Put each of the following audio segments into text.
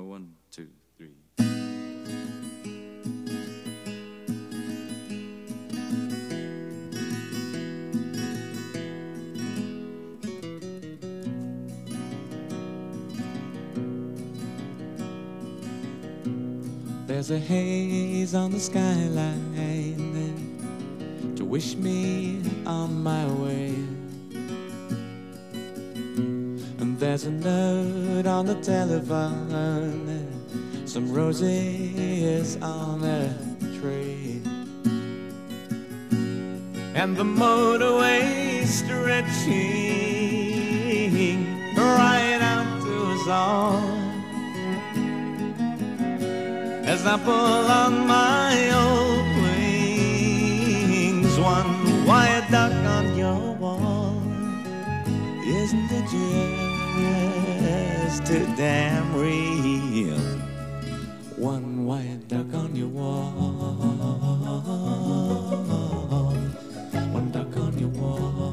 1, 2, 3. There's a haze on the skyline to wish me on my way. And there's a note on the telephone, some roses on a tray. And the motorway stretching right out to us all. As I pull on my old wings, one white duck on your wall. Isn't it just too damn real? One white duck on your wall. One duck on your wall.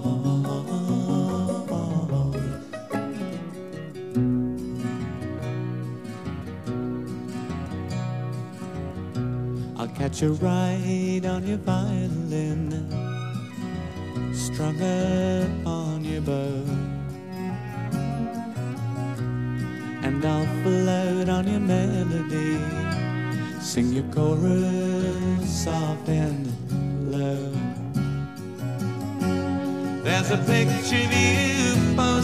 I'll catch a ride on your violin, strung upon your bow, and I'll float on your melody, sing your chorus soft and low. There's a picture view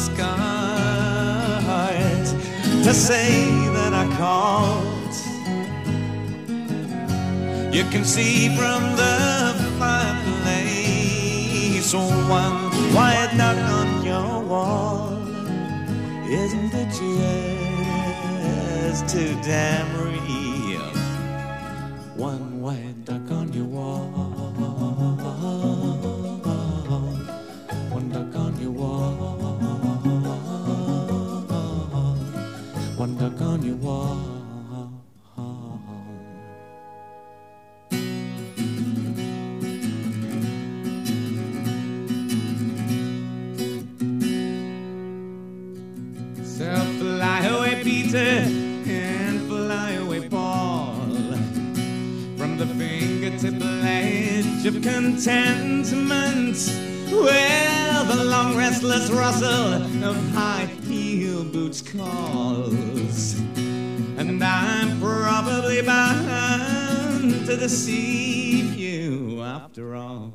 postcard to say that I called. You can see from the fireplace one white duck on your wall. Isn't it just too damn real? One white duck on your wall. One duck on your wall. One duck on your wall. And fly away, Paul, from the fingertip ledge of contentment. Well, the long restless rustle of high heel boots calls, and I'm probably bound to deceive you after all.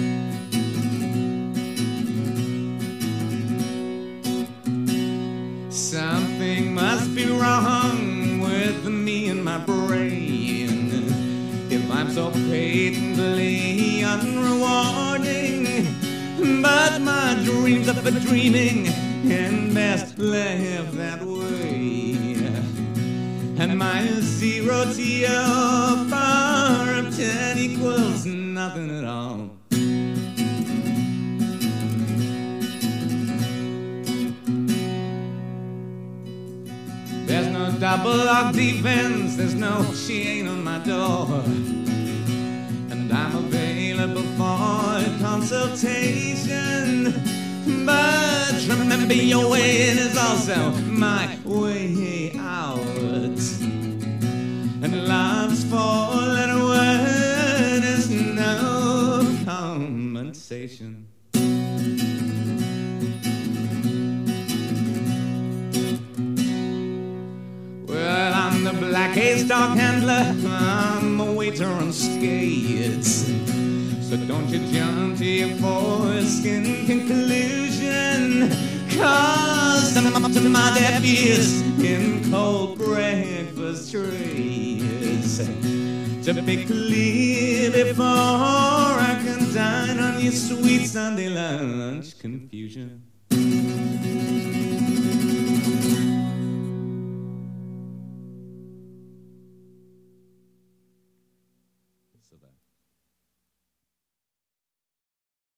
Something must be wrong with me and my brain if I'm so patently unrewarding. But my dreams are for dreaming, and best left that way. And my 0 to your power of 10 equals nothing at all. There's no double lock defense, there's no chain on my door, and I'm available for consultation. But remember, your way in is also my way out, and love's four-letter word is no compensation. Well, I'm the black haystack handler, I'm a waiter on skates. So don't you jump to your foreskin conclusion, 'cause I'm up to my deaf ears in cold breakfast trays. To be clear before I can dine on your sweet Sunday lunch confusion.